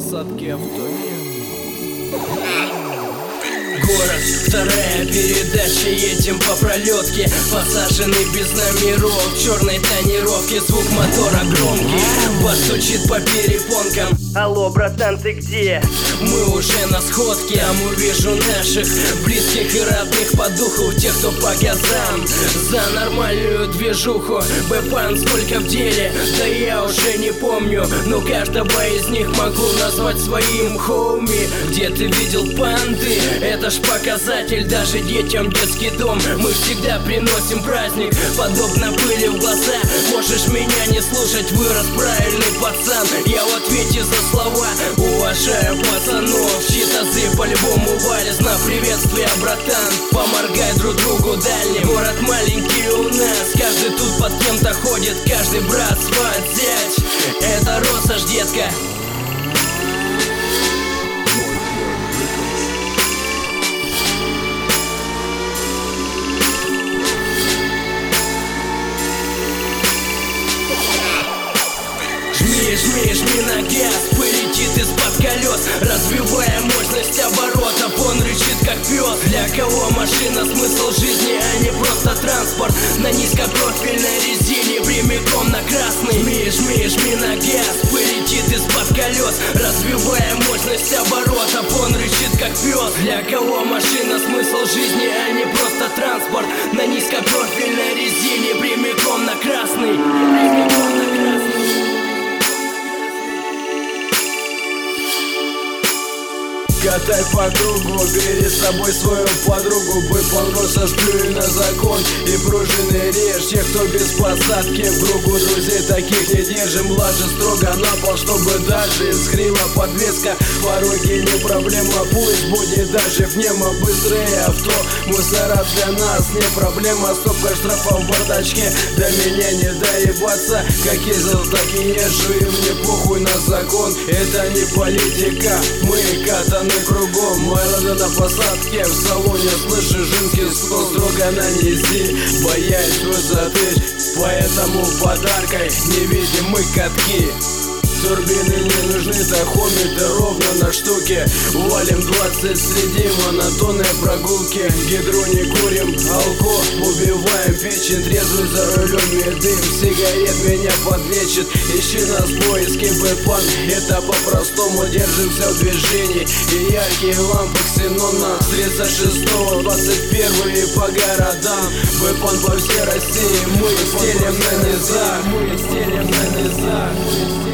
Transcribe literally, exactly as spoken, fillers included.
посадке авто нет. Город, вторая передача, едем по пролетке. Посаженный без номеров, в черной тонировке. Звук мотора громкий, бас стучит по перепонкам. Алло, братан, ты где? Мы уже на сходке, а мы вижу наших близких и родных по духу. Тех, кто по газам, за нормальную движуху. Бэпан сколько в деле, да я уже не помню, но каждого из них могу назвать своим хоуми. Где ты видел панды? Это ж показатель, даже детям детский дом. Мы всегда приносим праздник, подобно пыли в глаза. Можешь меня не слушать, вырос правильный пацан. Я в ответе за слова, уважаю пацанов. Чьи тазы по-любому валят, на приветствие, братан. Поморгай друг другу дальним. Город маленький у нас, каждый тут под кем-то ходит. Каждый брат свой зять, это Россошь, детка. Жми, жми, жми на газ, полетит из-под колес, развивая мощность оборотов, он рычит как пес. Для кого машина смысл жизни, а не просто транспорт? На низкопрофильной резине, прямиком на красный. Жми, жми, жми на газ, полетит из-под колес, развивая мощность оборотов, он рычит как пес. Для кого машина смысл жизни, а не просто транспорт? На низкопрофильной резине, прямиком на красный. Прямиком на красный. Катай по кругу, бери с собой свою подругу. Бэпан, Россошь, плюй на закон и пружины режь. Тех, кто без посадки в кругу, друзей таких не держим. Ложи строго на пол, чтобы даже из хрима подвеска. Пороги не проблема, пусть будет даже пневмо. Быстрее авто, мусора для нас не проблема. Стопка штрафа в бардачке, до меня не доебаться. Как ездил, так и езжу, и мне похуй на закон. Это не политика, мы катаны кругом. Моя лада на посадке, в салоне слышишь женский стол. Строго нанеси, боясь высоты, поэтому подаркой не видим мы катки. Турбины не нужны, тахометр ровно на штуке. Валим двадцать среди монотонной прогулки. Гидру не курим, алко убиваем печень. Трезвый за рулем и дым сигарет меня подлечит. Ищи нас в поиске Бэпан, это по-простому. Держимся в движении и яркие лампы ксенона. С тридцать шестого двадцать первый по городам. Бэпан по всей России, мы стелем на низах. Мы стелем на низах.